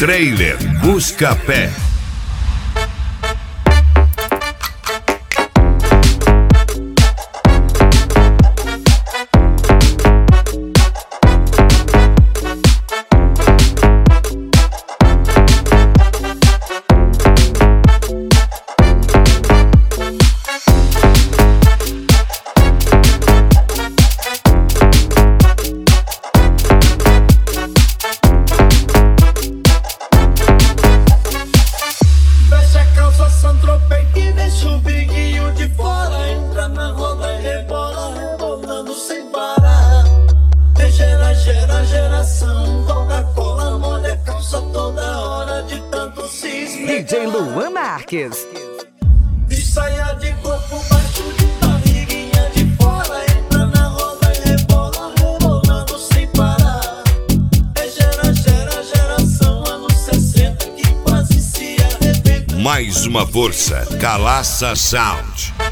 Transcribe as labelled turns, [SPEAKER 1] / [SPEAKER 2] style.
[SPEAKER 1] Trailer Buscapé.
[SPEAKER 2] DJ Luan Marques.
[SPEAKER 3] De saia de corpo baixo, de barriguinha de fora, entra na roda e rebola, rebolando sem parar. É geração, anos 60 que quase se arrebenta.
[SPEAKER 1] Mais uma força, Calaça Sound.